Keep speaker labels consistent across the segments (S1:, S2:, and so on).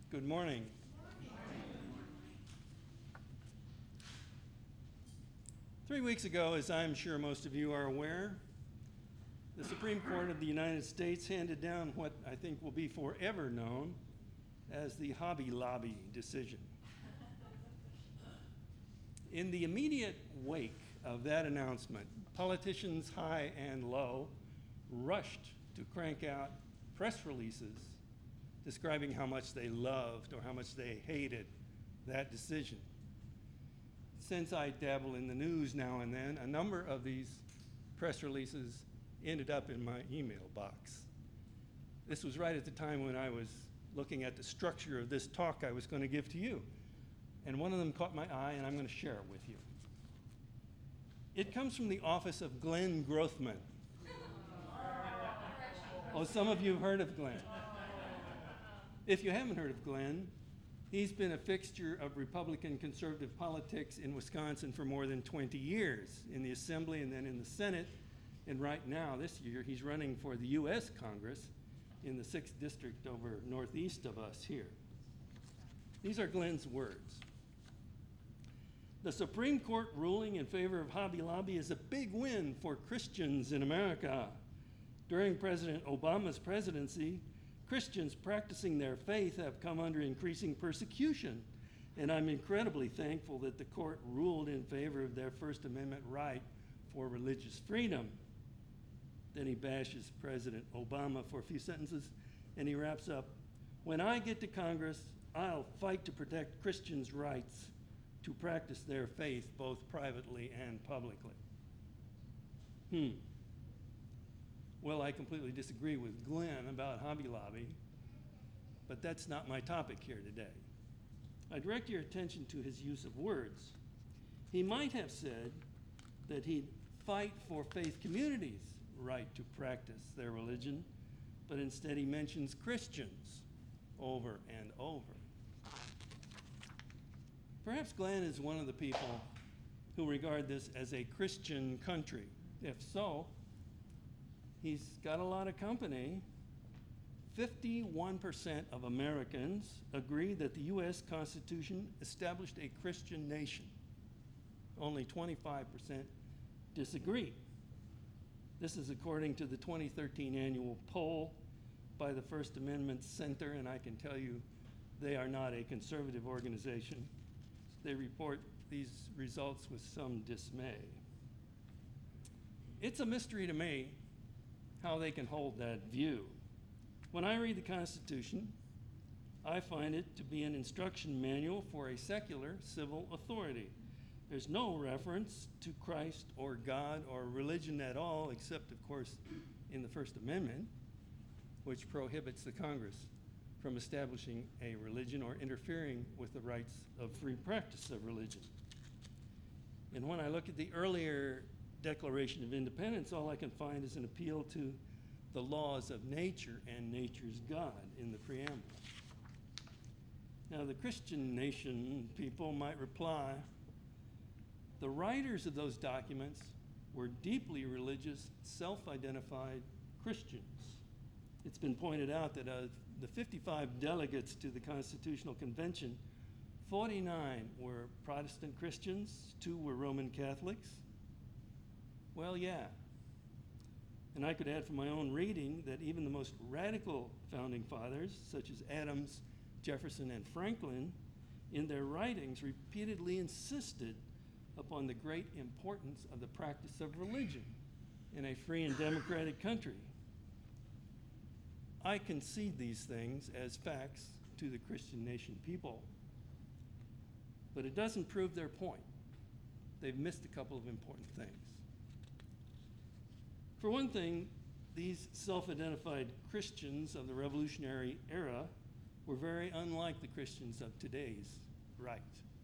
S1: Good morning. 3 weeks ago, as I'm sure most of you are aware, the Supreme Court of the United States handed down what I think will be forever known as the Hobby Lobby decision. In the immediate wake of that announcement, politicians high and low rushed to crank out press releases describing how much they loved or how much they hated that decision. Since I dabble in the news now and then, a number of these press releases ended up in my email box. This was right at the time when I was looking at the structure of this talk I was going to give to you. And one of them caught my eye, and I'm going to share it with you. It comes from the office of Glenn Grothman. Oh, some of you have heard of Glenn. If you haven't heard of Glenn, he's been a fixture of Republican conservative politics in Wisconsin for more than 20 years, in the Assembly and then in the Senate. And right now, this year, he's running for the U.S. Congress in the 6th District over northeast of us here. These are Glenn's words. The Supreme Court ruling in favor of Hobby Lobby is a big win for Christians in America. During President Obama's presidency, Christians practicing their faith have come under increasing persecution, and I'm incredibly thankful that the court ruled in favor of their First Amendment right for religious freedom. Then he bashes President Obama for a few sentences, and he wraps up, "When I get to Congress, I'll fight to protect Christians' rights to practice their faith both privately and publicly." Well, I completely disagree with Glenn about Hobby Lobby, but that's not my topic here today. I direct your attention to his use of words. He might have said that he'd fight for faith communities' right to practice their religion, but instead he mentions Christians over and over. Perhaps Glenn is one of the people who regard this as a Christian country. If so, he's got a lot of company. 51% of Americans agree that the U.S. Constitution established a Christian nation. Only 25% disagree. This is according to the 2013 annual poll by the First Amendment Center, and I can tell you they are not a conservative organization. They report these results with some dismay. It's a mystery to me how they can hold that view. When I read the Constitution, I find it to be an instruction manual for a secular civil authority. There's no reference to Christ or God or religion at all, except, of course, in the First Amendment, which prohibits the Congress from establishing a religion or interfering with the rights of free practice of religion. And when I look at the earlier Declaration of Independence, all I can find is an appeal to the laws of nature and nature's God in the preamble. Now, the Christian nation people might reply, the writers of those documents were deeply religious, self-identified Christians. It's been pointed out that of the 55 delegates to the Constitutional Convention, 49 were Protestant Christians, 2 were Roman Catholics. Well, yeah. And I could add from my own reading that even the most radical founding fathers, such as Adams, Jefferson, and Franklin, in their writings repeatedly insisted upon the great importance of the practice of religion in a free and democratic country. I concede these things as facts to the Christian nation people, but it doesn't prove their point. They've missed a couple of important things. For one thing, these self-identified Christians of the Revolutionary era were very unlike the Christians of today's right.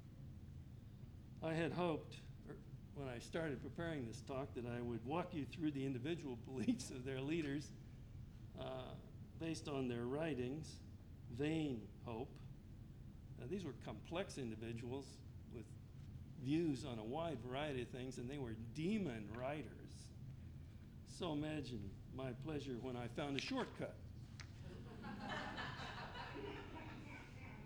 S1: I had hoped, when I started preparing this talk, that I would walk you through the individual beliefs of their leaders based on their writings. Vain hope. These were complex individuals with views on a wide variety of things, and they were demon writers. So imagine my pleasure when I found a shortcut.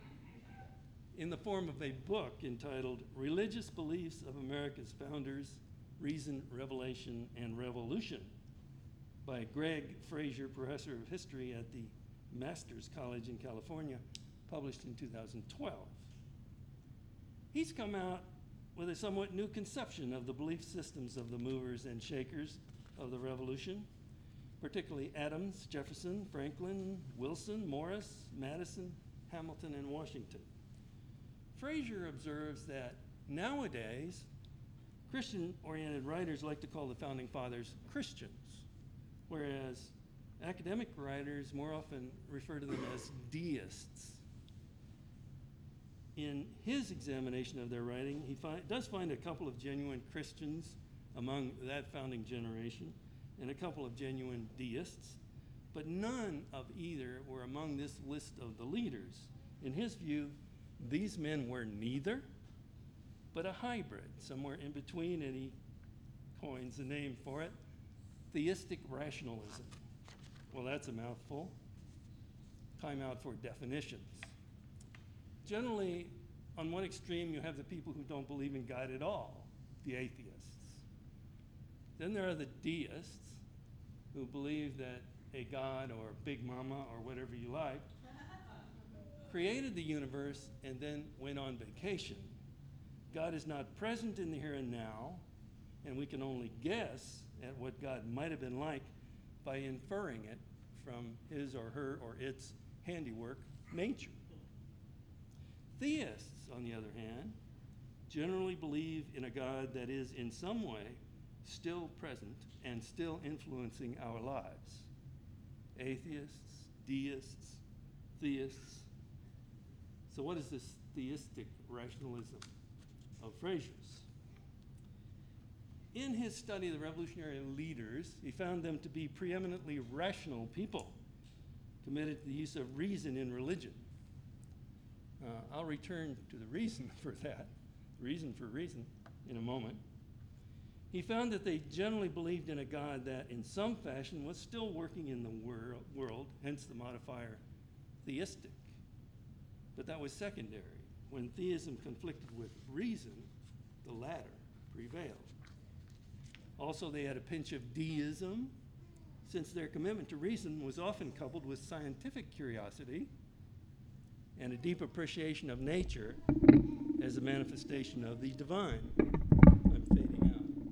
S1: in the form of a book entitled Religious Beliefs of America's Founders, Reason, Revelation, and Revolution by Greg Frazier, professor of history at the Masters College in California, published in 2012. He's come out with a somewhat new conception of the belief systems of the movers and shakers of the revolution, particularly Adams, Jefferson, Franklin, Wilson, Morris, Madison, Hamilton, and Washington. Frazier observes that nowadays, Christian-oriented writers like to call the Founding Fathers Christians, whereas academic writers more often refer to them as deists. In his examination of their writing, he does find a couple of genuine Christians among that founding generation and a couple of genuine deists, but none of either were among this list of the leaders. In his view, these men were neither, but a hybrid, somewhere in between, and he coins a name for it, theistic rationalism. Well, that's a mouthful. Time out for definitions. Generally, on one extreme, you have the people who don't believe in God at all, the atheists. Then there are the deists who believe that a God or Big Mama or whatever you like created the universe and then went on vacation. God is not present in the here and now, and we can only guess at what God might have been like by inferring it from his or her or its handiwork, nature. Theists, on the other hand, generally believe in a God that is in some way still present and still influencing our lives. Atheists, deists, theists. So what is this theistic rationalism of Frazier's? In his study of the revolutionary leaders, he found them to be preeminently rational people, committed to the use of reason in religion. I'll return to the reason for that, reason for reason, in a moment. He found that they generally believed in a God that in some fashion was still working in the world, hence the modifier theistic. But that was secondary. When theism conflicted with reason, the latter prevailed. Also, they had a pinch of deism, since their commitment to reason was often coupled with scientific curiosity and a deep appreciation of nature as a manifestation of the divine. I'm fading out.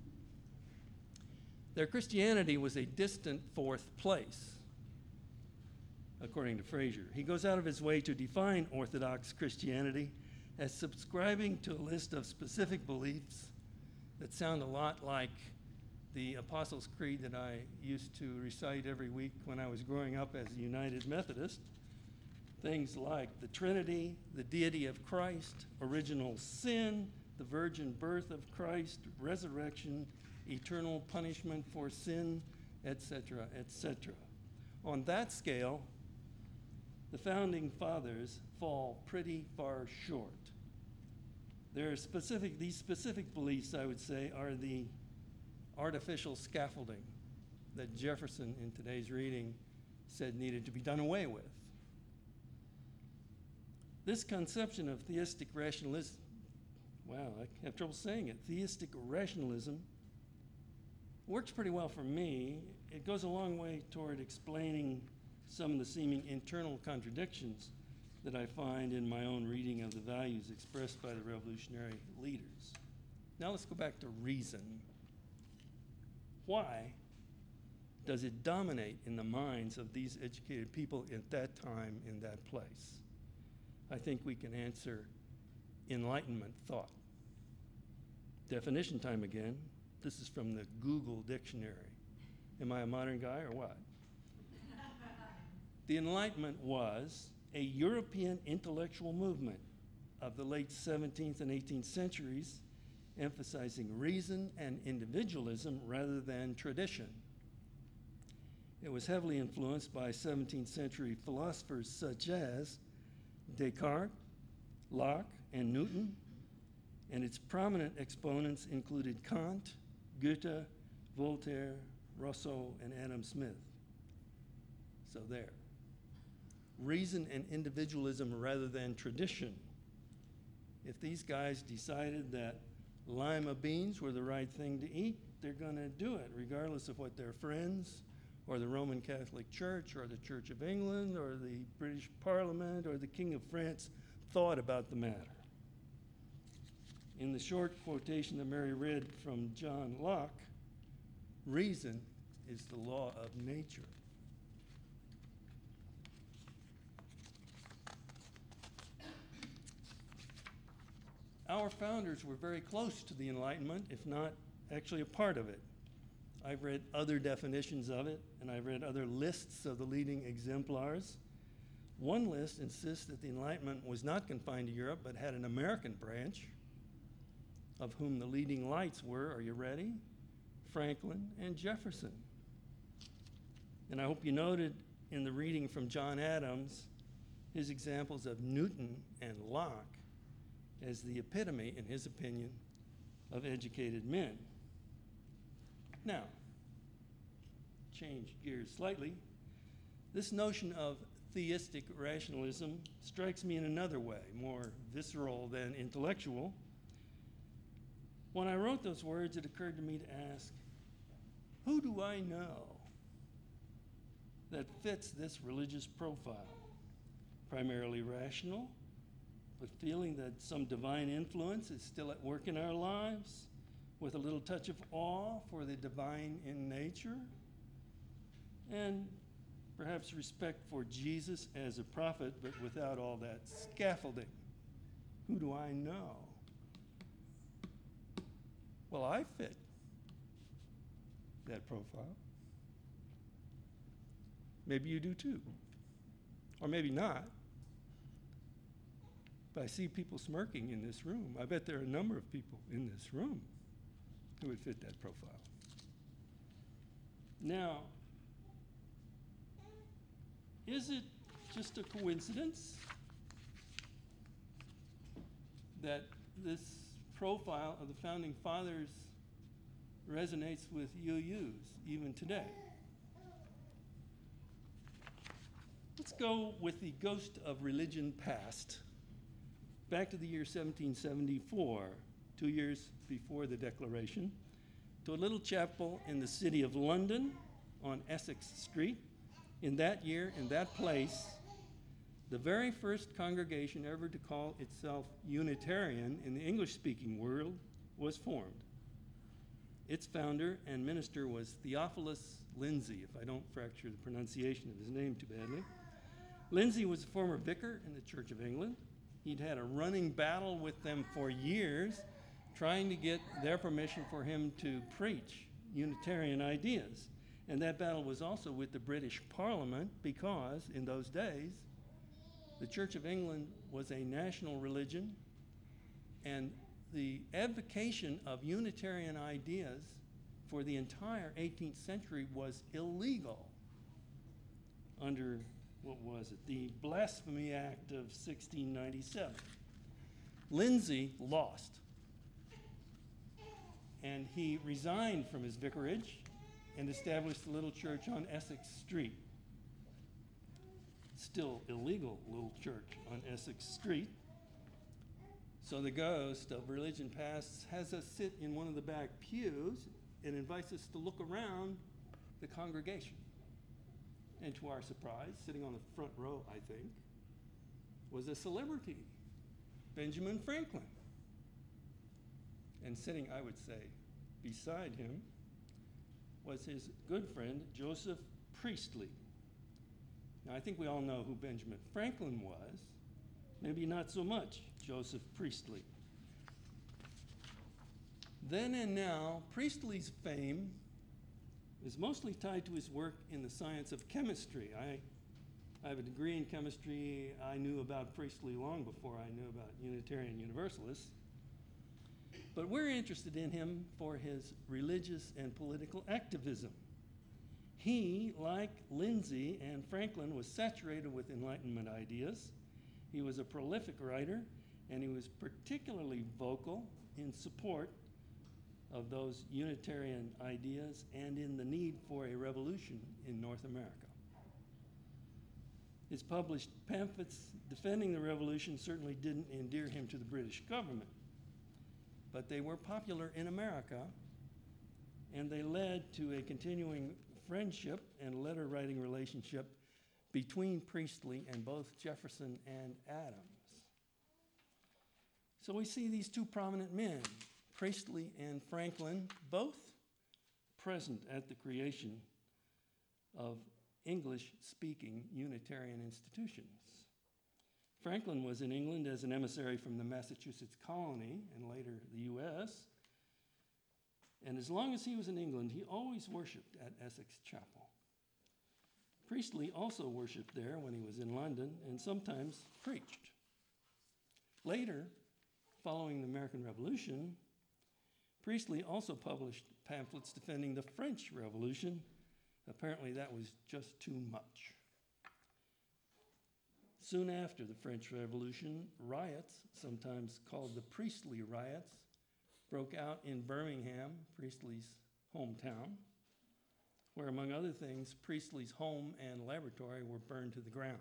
S1: Their Christianity was a distant fourth place, according to Frazier. He goes out of his way to define Orthodox Christianity as subscribing to a list of specific beliefs that sound a lot like the Apostles' Creed that I used to recite every week when I was growing up as a United Methodist. Things like the Trinity, the deity of Christ, original sin, the virgin birth of Christ, resurrection, eternal punishment for sin, etc., etc. On that scale, the Founding Fathers fall pretty far short. These specific beliefs, I would say, are the artificial scaffolding that Jefferson, in today's reading, said needed to be done away with. This conception of theistic rationalism, wow, I have trouble saying it, theistic rationalism, works pretty well for me. It goes a long way toward explaining some of the seeming internal contradictions that I find in my own reading of the values expressed by the revolutionary leaders. Now let's go back to reason. Why does it dominate in the minds of these educated people at that time, in that place? I think we can answer Enlightenment thought. Definition time again. This is from the Google Dictionary. Am I a modern guy or what? The Enlightenment was a European intellectual movement of the late 17th and 18th centuries, emphasizing reason and individualism rather than tradition. It was heavily influenced by 17th century philosophers such as Descartes, Locke, and Newton, and its prominent exponents included Kant, Goethe, Voltaire, Rousseau, and Adam Smith. So there. Reason and individualism rather than tradition. If these guys decided that lima beans were the right thing to eat, they're going to do it, regardless of what their friends or the Roman Catholic Church or the Church of England or the British Parliament or the King of France thought about the matter. In the short quotation that Mary read from John Locke, reason is the law of nature. Our founders were very close to the Enlightenment, if not actually a part of it. I've read other definitions of it, and I've read other lists of the leading exemplars. One list insists that the Enlightenment was not confined to Europe, but had an American branch, of whom the leading lights were, are you ready? Franklin and Jefferson. And I hope you noted in the reading from John Adams his examples of Newton and Locke as the epitome, in his opinion, of educated men. Now, change gears slightly. This notion of theistic rationalism strikes me in another way, more visceral than intellectual. When I wrote those words, it occurred to me to ask, who do I know that fits this religious profile? Primarily rational, but feeling that some divine influence is still at work in our lives, with a little touch of awe for the divine in nature, and perhaps respect for Jesus as a prophet, but without all that scaffolding. Who do I know? Well, I fit that profile. Maybe you do too, or maybe not. But I see people smirking in this room. I bet there are a number of people in this room who would fit that profile. Now, is it just a coincidence that this profile of the Founding Fathers resonates with UUs even today? Let's go with the ghost of religion past, back to the year 1774, 2 years before the Declaration, to a little chapel in the city of London on Essex Street. In that year, in that place, the very first congregation ever to call itself Unitarian in the English-speaking world was formed. Its founder and minister was Theophilus Lindsey, if I don't fracture the pronunciation of his name too badly. Lindsey was a former vicar in the Church of England. He'd had a running battle with them for years, trying to get their permission for him to preach Unitarian ideas. And that battle was also with the British Parliament, because in those days, the Church of England was a national religion, and the advocation of Unitarian ideas for the entire 18th century was illegal under, what was it, the Blasphemy Act of 1697. Lindsey lost, and he resigned from his vicarage and established a little church on Essex Street. Still illegal little church on Essex Street. So the ghost of religion past has us sit in one of the back pews and invites us to look around the congregation. And to our surprise, sitting on the front row, I think, was a celebrity, Benjamin Franklin. And sitting, I would say, beside him was his good friend, Joseph Priestley. Now, I think we all know who Benjamin Franklin was, maybe not so much Joseph Priestley. Then and now, Priestley's fame is mostly tied to his work in the science of chemistry. I have a degree in chemistry. I knew about Priestley long before I knew about Unitarian Universalists. But we're interested in him for his religious and political activism. He, like Lindsey and Franklin, was saturated with Enlightenment ideas. He was a prolific writer, and he was particularly vocal in support of those Unitarian ideas and in the need for a revolution in North America. His published pamphlets defending the revolution certainly didn't endear him to the British government, but they were popular in America, and they led to a continuing friendship and letter-writing relationship between Priestley and both Jefferson and Adams. So we see these two prominent men, Priestley and Franklin, both present at the creation of English-speaking Unitarian institutions. Franklin was in England as an emissary from the Massachusetts colony and later the U.S., and as long as he was in England, he always worshiped at Essex Chapel. Priestley also worshiped there when he was in London and sometimes preached. Later, following the American Revolution, Priestley also published pamphlets defending the French Revolution. Apparently that was just too much. Soon after the French Revolution, riots, sometimes called the Priestley riots, broke out in Birmingham, Priestley's hometown, where, among other things, Priestley's home and laboratory were burned to the ground.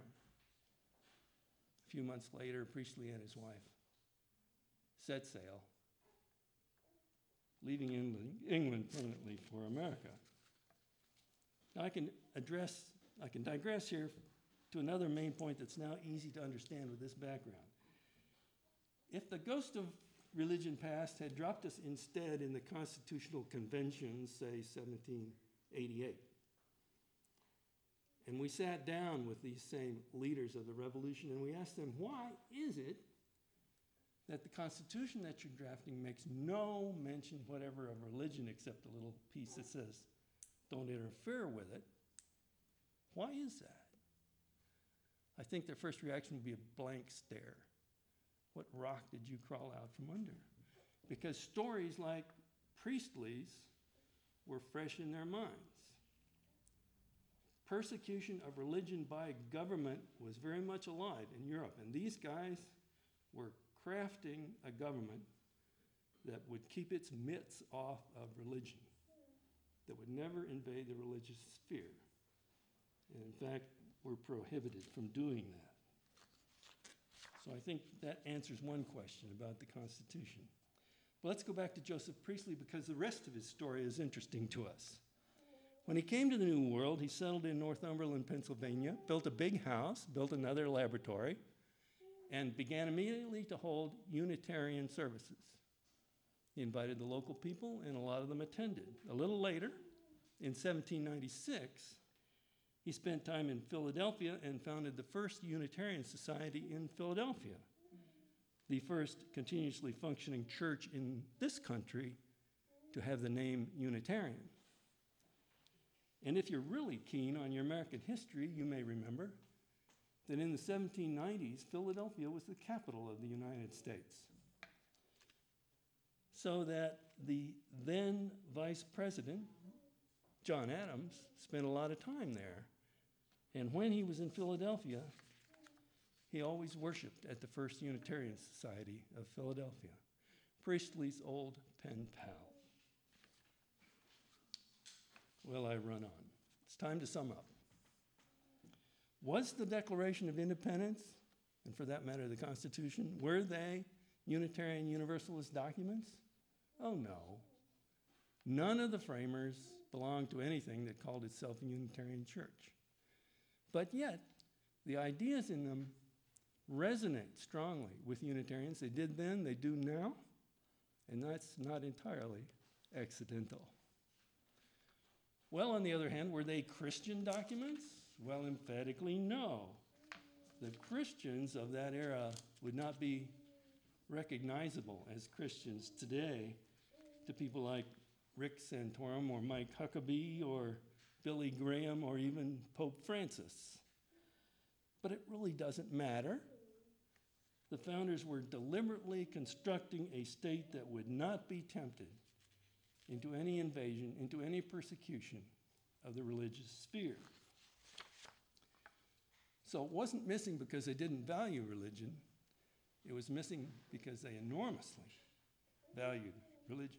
S1: A few months later, Priestley and his wife set sail, leaving England permanently for America. Now I can digress here to another main point that's now easy to understand with this background. If the ghost of religion past had dropped us instead in the Constitutional Convention, say 1788, and we sat down with these same leaders of the revolution and we asked them, why is it that the Constitution that you're drafting makes no mention whatever of religion except a little piece that says, don't interfere with it? Why is that? I think their first reaction would be a blank stare. What rock did you crawl out from under? Because stories like Priestley's were fresh in their minds. Persecution of religion by government was very much alive in Europe, and these guys were crafting a government that would keep its mitts off of religion, that would never invade the religious sphere. And in fact, were prohibited from doing that. So I think that answers one question about the Constitution. But let's go back to Joseph Priestley because the rest of his story is interesting to us. When he came to the New World, he settled in Northumberland, Pennsylvania, built a big house, built another laboratory, and began immediately to hold Unitarian services. He invited the local people, and a lot of them attended. A little later, in 1796, he spent time in Philadelphia and founded the first Unitarian Society in Philadelphia, the first continuously functioning church in this country to have the name Unitarian. And if you're really keen on your American history, you may remember that in the 1790s, Philadelphia was the capital of the United States. So that the then Vice President, John Adams, spent a lot of time there. And when he was in Philadelphia, he always worshiped at the First Unitarian Society of Philadelphia, Priestley's old pen pal. Well, I run on. It's time to sum up. Was the Declaration of Independence, and for that matter the Constitution, were they Unitarian Universalist documents? Oh no. None of the framers belonged to anything that called itself a Unitarian church. But yet, the ideas in them resonate strongly with Unitarians. They did then, they do now, and that's not entirely accidental. Well, on the other hand, were they Christian documents? Well, emphatically no. The Christians of that era would not be recognizable as Christians today to people like Rick Santorum or Mike Huckabee or Billy Graham or even Pope Francis. But it really doesn't matter. The founders were deliberately constructing a state that would not be tempted into any invasion, into any persecution of the religious sphere. So it wasn't missing because they didn't value religion. It was missing because they enormously valued religion.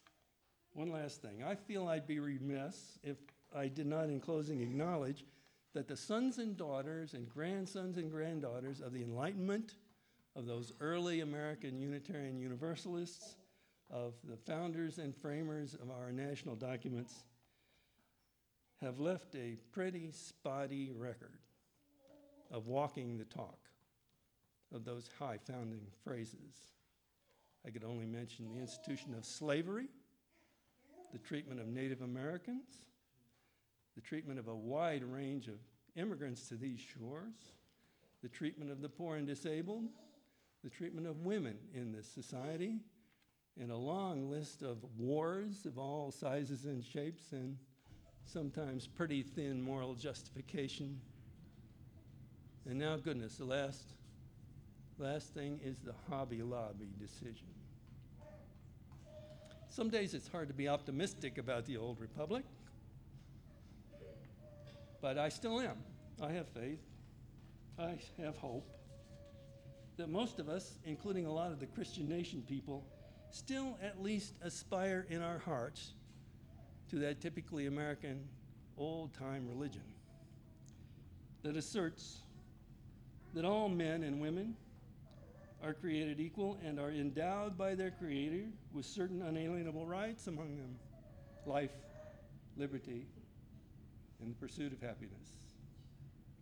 S1: One last thing. I feel I'd be remiss if I did not, in closing, acknowledge that the sons and daughters and grandsons and granddaughters of the Enlightenment, of those early American Unitarian Universalists, of the founders and framers of our national documents, have left a pretty spotty record of walking the talk of those high founding phrases. I could only mention the institution of slavery, the treatment of Native Americans, the treatment of a wide range of immigrants to these shores, the treatment of the poor and disabled, the treatment of women in this society, and a long list of wars of all sizes and shapes and sometimes pretty thin moral justification. And now, goodness, the last thing is the Hobby Lobby decision. Some days it's hard to be optimistic about the old republic, but I still am. I have faith. I have hope that most of us, including a lot of the Christian nation people, still at least aspire in our hearts to that typically American old-time religion that asserts that all men and women are created equal and are endowed by their Creator with certain unalienable rights, among them life, liberty, and the pursuit of happiness.